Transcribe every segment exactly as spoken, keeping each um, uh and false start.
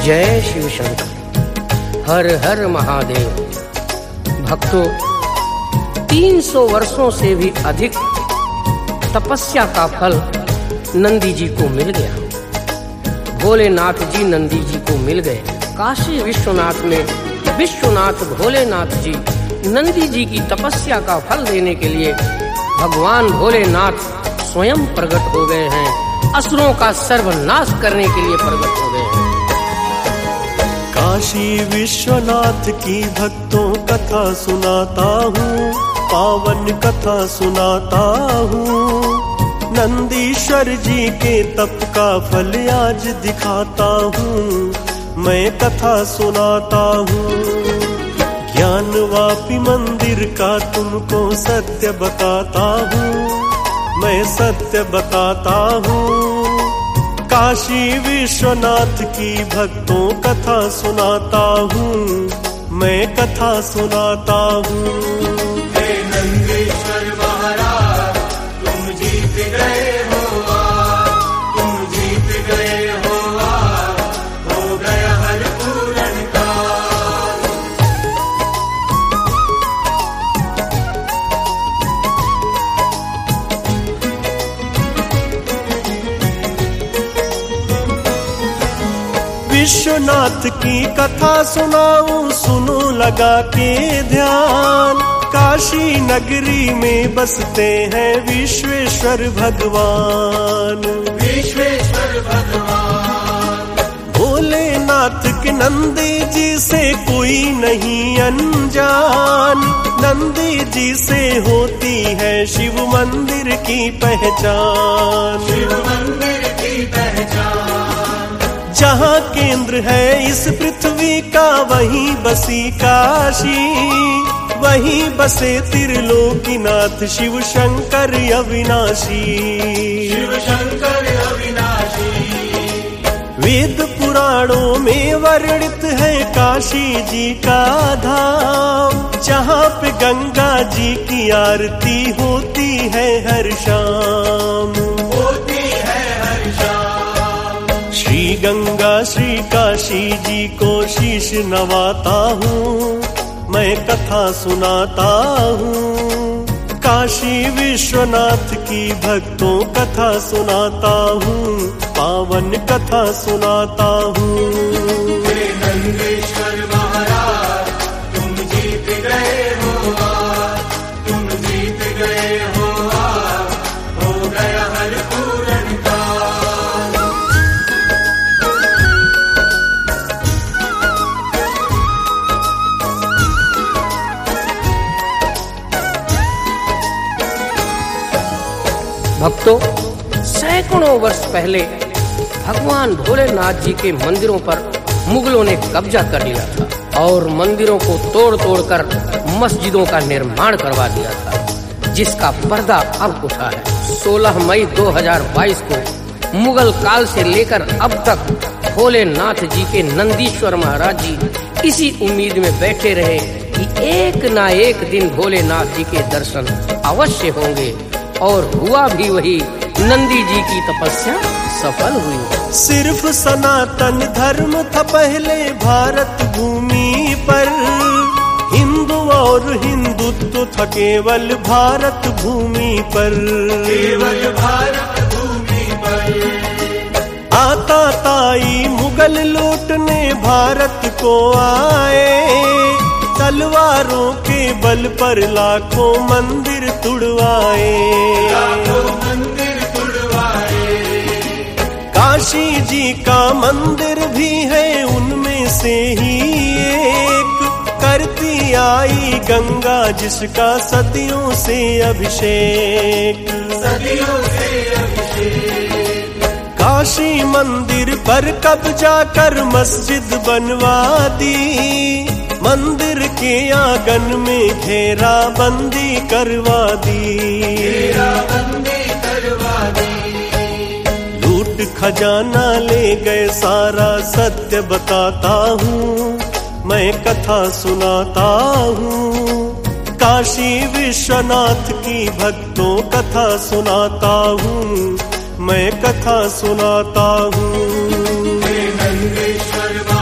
जय शिव शंकर, हर हर महादेव। भक्तों, तीन सौ वर्षों से भी अधिक तपस्या का फल नंदी जी को मिल गया। भोलेनाथ जी नंदी जी को मिल गए। काशी विश्वनाथ में विश्वनाथ भोलेनाथ जी नंदी जी की तपस्या का फल देने के लिए भगवान भोलेनाथ स्वयं प्रकट हो गए हैं। असुरों का सर्वनाश करने के लिए प्रकट हो गए हैं। काशी विश्वनाथ की भक्तों कथा सुनाता हूँ, पावन कथा सुनाता हूँ। नंदीश्वर जी के तप का फल आज दिखाता हूँ, मैं कथा सुनाता हूँ। ज्ञानवापी मंदिर का तुमको सत्य बताता हूँ, मैं सत्य बताता हूँ। काशी विश्वनाथ की भक्तों कथा सुनाता हूँ, मैं कथा सुनाता हूँ। हे नंदीश्वर महाराज, तुम जीत गए हो आज, तुम जीत गए हो आज, हो गया हर पूरन काल। विश्वनाथ की कथा सुनाऊं, सुनो लगा के ध्यान। काशी नगरी में बसते हैं विश्वेश्वर भगवान, विश्वेश्वर भगवान। भोलेनाथ के नंदी जी से कोई नहीं अनजान। नंदी जी से होती है शिव मंदिर की पहचान, शिव मंदिर की पहचान। जहाँ केंद्र है इस पृथ्वी का वहीं बसी काशी, वहीं बसे त्रिलोकीनाथ शिव शंकर अविनाशी, शिव शंकर अविनाशी। वेद पुराणों में वर्णित है काशी जी का धाम, जहाँ पे गंगा जी की आरती होती है हर शाम, होती है हर शाम। श्री गंगा श्री काशी जी को शीश नवाता हूँ, मैं कथा सुनाता हूँ। काशी विश्वनाथ की भक्तों कथा सुनाता हूँ, पावन कथा सुनाता हूँ। हे नंदीश्वर महाराज, तुम जीत गए हो आज, तुम जीत गए हो आज, हो गया हर पूरन काल। भक्तों, सैकड़ों वर्ष पहले भगवान भोलेनाथ जी के मंदिरों पर मुगलों ने कब्जा कर लिया था और मंदिरों को तोड़ तोड़ कर मस्जिदों का निर्माण करवा दिया था, जिसका पर्दा अब उठा है। सोलह मई दो हज़ार बाईस को मुगल काल से लेकर अब तक भोलेनाथ जी के नंदीश्वर महाराज जी इसी उम्मीद में बैठे रहे कि एक ना एक दिन भोलेनाथ जी के दर्शन अवश्य होंगे, और हुआ भी वही। नंदी जी की तपस्या सफल हुई। सिर्फ सनातन धर्म था पहले भारत भूमि पर, हिंदू और हिंदुत्व था केवल भारत भूमि पर, केवल भारत भूमि पर। आता ताई मुगल लूटने भारत को आए, तलवारों के बल पर लाखों मंदिर तुड़वाए, लाखों मंदिर तुड़वाए। काशी जी का मंदिर भी है उनमें से ही एक, करती आई गंगा जिसका सदियों से अभिषेक, सदियों से अभिषेक। काशी मंदिर पर कब्जा कर मस्जिद बनवा दी, मंदिर के आंगन में घेरा बंदी करवा दी, घेरा बंदी करवा दी। लूट खजाना ले गए सारा सत्य बताता हूँ, मैं कथा सुनाता हूँ। काशी विश्वनाथ की भक्तों कथा सुनाता हूँ, मैं कथा सुनाता हूँ। हे नंदीश्वर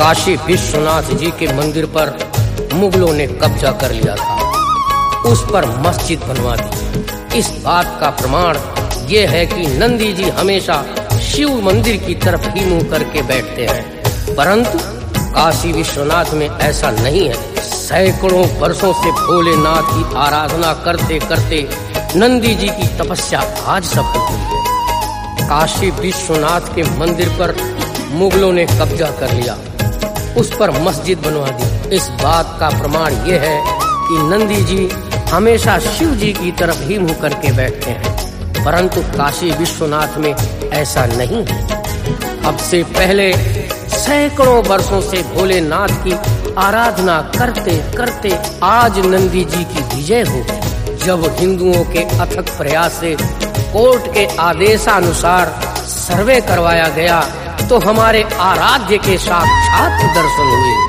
काशी विश्वनाथ जी के मंदिर पर मुगलों ने कब्जा कर लिया था, उस पर मस्जिद बनवा दी। इस बात का प्रमाण ये है कि नंदी जी हमेशा शिव मंदिर की तरफ ही मुंह करके बैठते हैं, परंतु काशी विश्वनाथ में ऐसा नहीं है। सैकड़ों वर्षों से भोलेनाथ की आराधना करते करते नंदी जी की तपस्या आज सफल हुई है। काशी विश्वनाथ के मंदिर पर मुगलों ने कब्जा कर लिया, उस पर मस्जिद बनवा दी। इस बात का प्रमाण ये है कि नंदी जी हमेशा शिव जी की तरफ ही मुंह करके बैठते हैं, परंतु काशी विश्वनाथ में ऐसा नहीं है। अब से पहले सैकड़ों वर्षों से भोलेनाथ की आराधना करते करते आज नंदी जी की विजय हो गई। जब हिंदुओं के अथक प्रयास से कोर्ट के आदेशानुसार सर्वे करवाया गया तो हमारे आराध्य के साक्षात दर्शन हुए।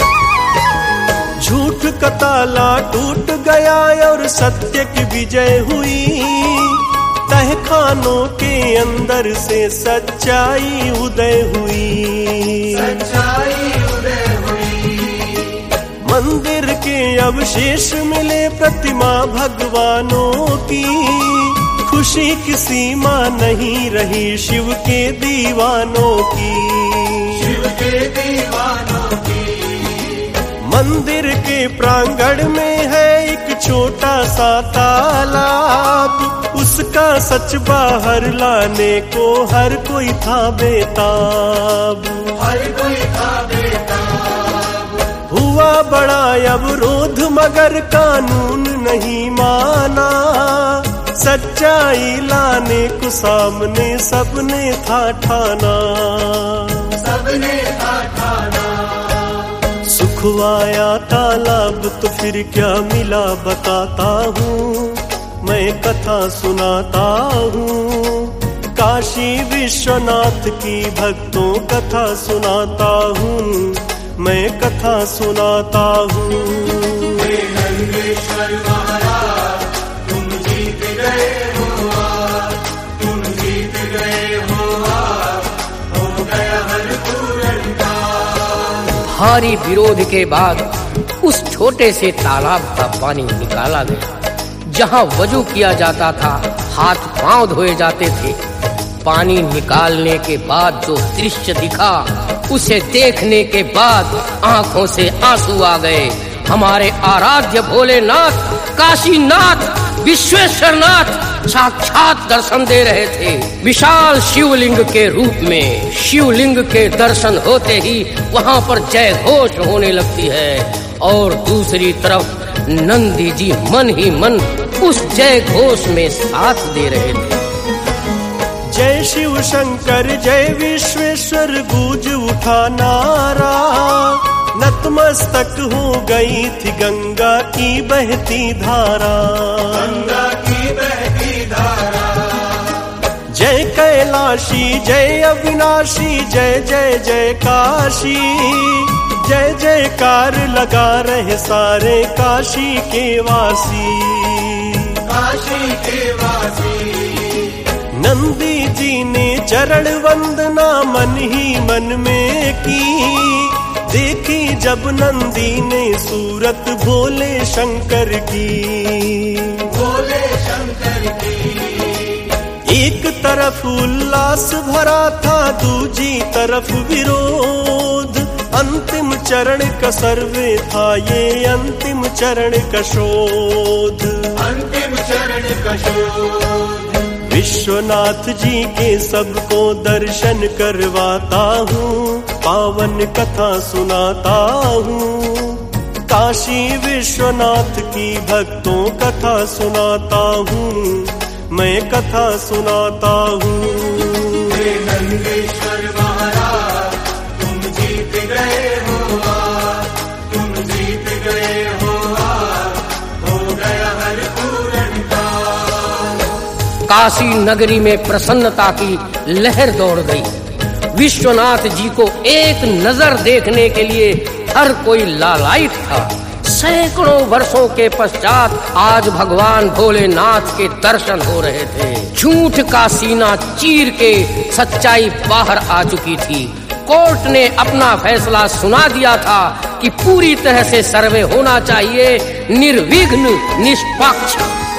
झूठ का ताला टूट गया और सत्य की विजय हुई। तहखानों के अंदर से सच्चाई उदय हुई। सच्चाई उदय हुई। मंदिर के अवशेष मिले प्रतिमा भगवानों की। खुशी की सीमा नहीं रही शिव के दीवानों की। शिव के दीवानों की। मंदिर के प्रांगण में है एक छोटा सा तालाब, उसका सच बाहर लाने को हर कोई था बेताब। हर कोई था बेताब। हुआ बड़ा अवरोध मगर कानून नहीं माना। सच्चाई लाने को सामने सबने था ठाना। सबने था ठाना। सुख आया तालाब तो फिर क्या मिला बताता हूँ, मैं कथा सुनाता हूँ। काशी विश्वनाथ की भक्तों कथा सुनाता हूँ, मैं कथा सुनाता हूँ। हे नंदेश्वर महाराज तुम जीत गए हो आज, तुम जीत गए हो आज, हो गया हर पूरन का। भारी विरोध के बाद उस छोटे से तालाब का पानी निकाला गया। जहाँ वजू किया जाता था, हाथ पांव धोए जाते थे। पानी निकालने के बाद जो दृश्य दिखा, उसे देखने के बाद आंखों से आंसू आ गए। हमारे आराध्य भोलेनाथ, काशीनाथ, विश्वेश्वरनाथ साक्षात दर्शन दे रहे थे। विशाल शिवलिंग के रूप में। शिवलिंग के दर्शन होते ही वहाँ पर जय घोष होने लगती है और दूसरी तरफ नंदी जी मन ही मन उस जय घोष में साथ दे रहे थे। जय शिव शंकर जय विश्वेश्वर गूंज उठा नारा। नतमस्तक हो गई थी गंगा की बहती धारा। गंगा की बहती धारा। जय कैलाशी जय अविनाशी जय जय जय काशी। जय जयकार लगा रहे सारे काशी के वासी। काशी के वासी। नंदी जी ने चरण वंदना मन ही मन में की। देखी जब नंदी ने सूरत भोले शंकर की। भोले शंकर की। एक तरफ उल्लास भरा था, दूजी तरफ विरोध। अंतिम चरण का सर्वे था ये अंतिम चरण का शोध। अंतिम चरण का शोध। विश्वनाथ जी के सबको दर्शन करवाता हूँ, पावन कथा सुनाता हूँ। काशी विश्वनाथ की भक्तों कथा सुनाता हूँ, मैं कथा सुनाता हूँ। हे नंदेश्वर महाराज तुम जीत गए हो आज, तुम जीत गए हो आज, हो गया हर पूरन का। काशी नगरी में प्रसन्नता की लहर दौड़ गई। विश्वनाथ जी को एक नजर देखने के लिए हर कोई लालायित था। सैकड़ों वर्षों के पश्चात आज भगवान भोलेनाथ के दर्शन हो रहे थे। झूठ का सीना चीर के सच्चाई बाहर आ चुकी थी कोर्ट ने अपना फैसला सुना दिया था कि पूरी तरह से सर्वे होना चाहिए, निर्विघ्न, निष्पक्ष।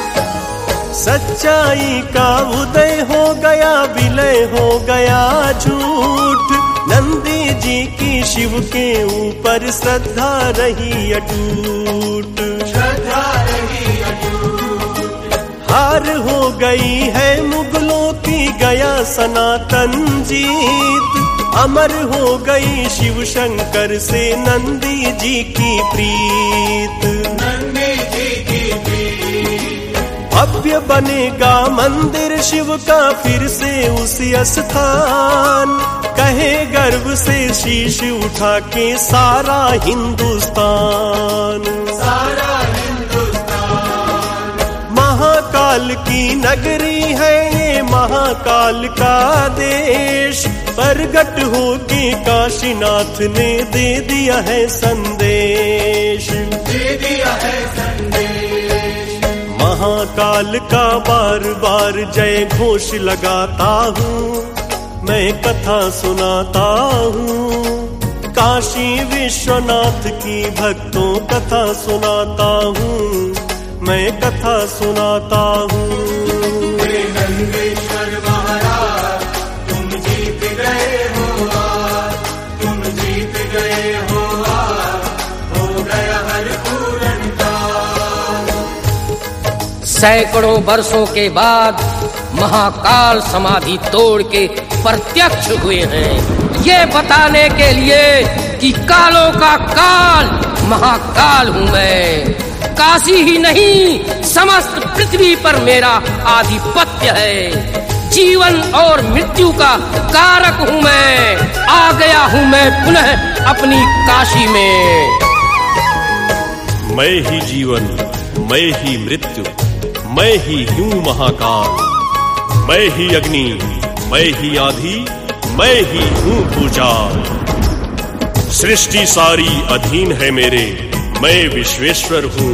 सच्चाई का उदय हो गया, विलय हो गया झूठ। नंदी जी की शिव के ऊपर श्रद्धा रही अटूट, श्रद्धा रही अटूट। हार हो गई है मुगलों की, गया सनातन जीत। अमर हो गई शिव शंकर से नंदी जी की प्रीत, नंदी जी की प्रीत। भव्य बनेगा मंदिर शिव का फिर से उसी स्थान। कहे गर्व से शीश उठा के सारा हिंदुस्तान, सारा हिंदुस्तान। महाकाल की नगरी है ये, महाकाल का देश। प्रगट होके काशीनाथ ने दे दिया है संदेश, दे दिया है संदेश। महाकाल का बार बार जय घोष लगाता हूँ, मैं कथा सुनाता हूँ। काशी विश्वनाथ की भक्तों कथा सुनाता हूँ, मैं कथा सुनाता हूँ। हे नंदेश्वर महाराज, तुम जीत गए हो आज, तुम जीत गए हो आज, हो गया हर पूरन काज। सैकड़ों वर्षों के बाद महाकाल समाधि तोड़ के प्रत्यक्ष हुए हैं, ये बताने के लिए कि कालों का काल महाकाल हूँ मैं। काशी ही नहीं, समस्त पृथ्वी पर मेरा आधिपत्य है। जीवन और मृत्यु का कारक हूँ मैं, आ गया हूँ मैं पुनः अपनी काशी में। मैं ही जीवन, मैं ही मृत्यु, मैं ही हूँ महाकाल। मैं ही अग्नि, मैं ही आधि, मैं ही हूँ भूचाल। सृष्टि सारी अधीन है मेरे, मैं विश्वेश्वर हूँ।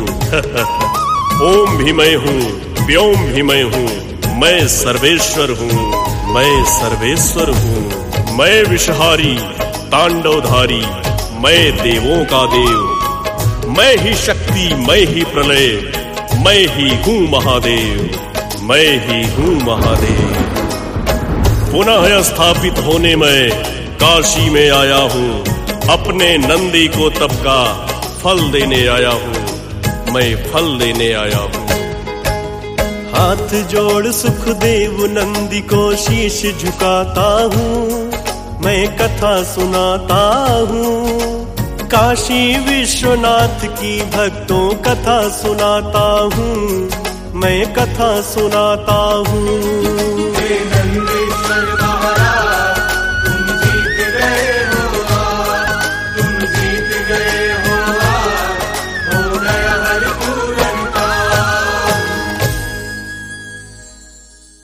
ओम भी मैं हूँ, व्योम भी मैं हूँ, मैं सर्वेश्वर हूँ, मैं सर्वेश्वर हूँ। मैं विषहारी, तांडवधारी, मैं देवों का देव। मैं ही शक्ति, मैं ही प्रलय, मैं ही हूँ महादेव, मैं ही हूँ महादेव। पुनः स्थापित होने मैं काशी में आया हूँ, अपने नंदी को तब का फल देने आया हूँ, मैं फल देने आया हूँ। हाथ जोड़ सुखदेव नंदी को शीश झुकाता हूँ, मैं कथा सुनाता हूँ। काशी विश्वनाथ की भक्तों कथा सुनाता हूँ, मैं कथा सुनाता हूँ। हे नंदेश्वर महाराज,